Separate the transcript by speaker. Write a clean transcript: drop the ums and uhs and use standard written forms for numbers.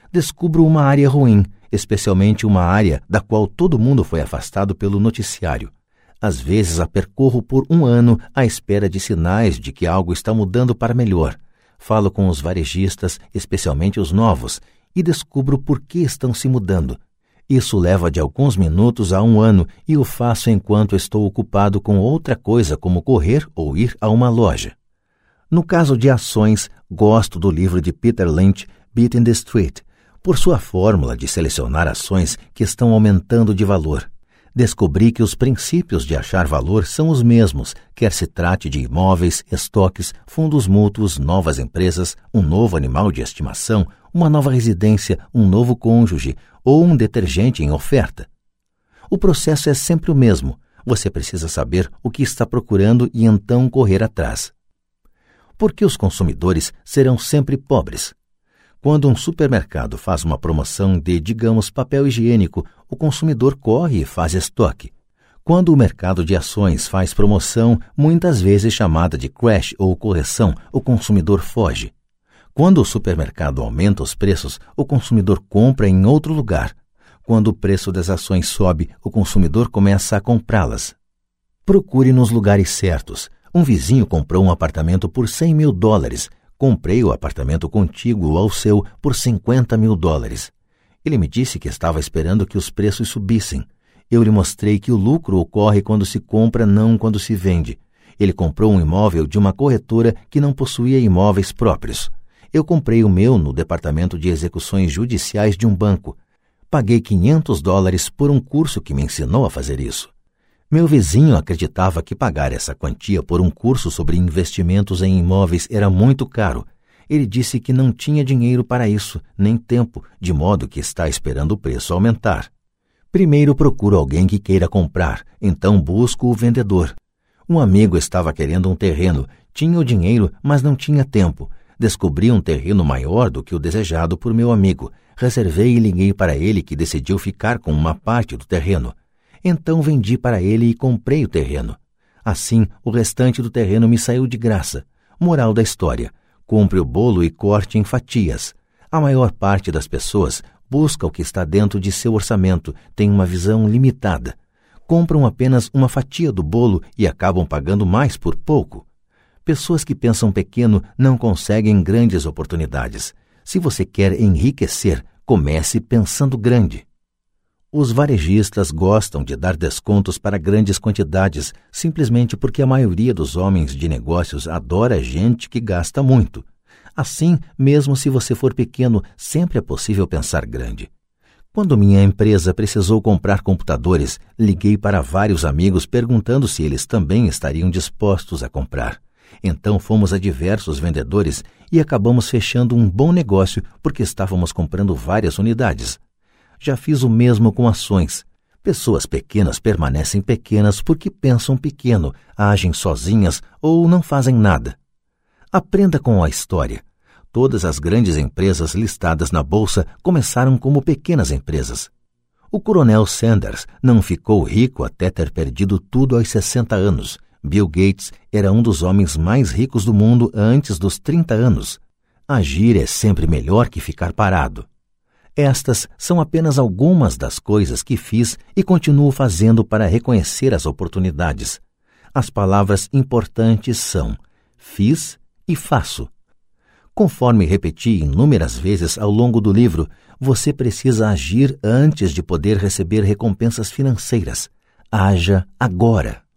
Speaker 1: descubro uma área ruim, especialmente uma área da qual todo mundo foi afastado pelo noticiário. Às vezes a percorro por 1 ano à espera de sinais de que algo está mudando para melhor. Falo com os varejistas, especialmente os novos, e descubro por que estão se mudando. Isso leva de alguns minutos a 1 ano e o faço enquanto estou ocupado com outra coisa como correr ou ir a uma loja. No caso de ações, gosto do livro de Peter Lynch, Beating the Street, por sua fórmula de selecionar ações que estão aumentando de valor. Descobri que os princípios de achar valor são os mesmos, quer se trate de imóveis, estoques, fundos mútuos, novas empresas, um novo animal de estimação, uma nova residência, um novo cônjuge ou um detergente em oferta. O processo é sempre o mesmo. Você precisa saber o que está procurando e então correr atrás. Por que os consumidores serão sempre pobres? Quando um supermercado faz uma promoção de, digamos, papel higiênico, o consumidor corre e faz estoque. Quando o mercado de ações faz promoção, muitas vezes chamada de crash ou correção, o consumidor foge. Quando o supermercado aumenta os preços, o consumidor compra em outro lugar. Quando o preço das ações sobe, o consumidor começa a comprá-las. Procure nos lugares certos. Um vizinho comprou um apartamento por $100 mil. Comprei o apartamento contíguo ao seu por $50 mil. Ele me disse que estava esperando que os preços subissem. Eu lhe mostrei que o lucro ocorre quando se compra, não quando se vende. Ele comprou um imóvel de uma corretora que não possuía imóveis próprios. Eu comprei o meu no departamento de execuções judiciais de um banco. Paguei $500 por um curso que me ensinou a fazer isso. Meu vizinho acreditava que pagar essa quantia por um curso sobre investimentos em imóveis era muito caro. Ele disse que não tinha dinheiro para isso, nem tempo, de modo que está esperando o preço aumentar. Primeiro procuro alguém que queira comprar, então busco o vendedor. Um amigo estava querendo um terreno, tinha o dinheiro, mas não tinha tempo. Descobri um terreno maior do que o desejado por meu amigo. Reservei e liguei para ele, que decidiu ficar com uma parte do terreno. Então vendi para ele e comprei o terreno. Assim, o restante do terreno me saiu de graça. Moral da história: compre o bolo e corte em fatias. A maior parte das pessoas busca o que está dentro de seu orçamento, tem uma visão limitada. Compram apenas uma fatia do bolo e acabam pagando mais por pouco. Pessoas que pensam pequeno não conseguem grandes oportunidades. Se você quer enriquecer, comece pensando grande. Os varejistas gostam de dar descontos para grandes quantidades, simplesmente porque a maioria dos homens de negócios adora gente que gasta muito. Assim, mesmo se você for pequeno, sempre é possível pensar grande. Quando minha empresa precisou comprar computadores, liguei para vários amigos perguntando se eles também estariam dispostos a comprar. Então fomos a diversos vendedores e acabamos fechando um bom negócio porque estávamos comprando várias unidades. Já fiz o mesmo com ações. Pessoas pequenas permanecem pequenas porque pensam pequeno, agem sozinhas ou não fazem nada. Aprenda com a história. Todas as grandes empresas listadas na bolsa começaram como pequenas empresas. O coronel Sanders não ficou rico até ter perdido tudo aos 60 anos. Bill Gates era um dos homens mais ricos do mundo antes dos 30 anos. Agir é sempre melhor que ficar parado. Estas são apenas algumas das coisas que fiz e continuo fazendo para reconhecer as oportunidades. As palavras importantes são fiz e faço. Conforme repeti inúmeras vezes ao longo do livro, você precisa agir antes de poder receber recompensas financeiras. Haja agora.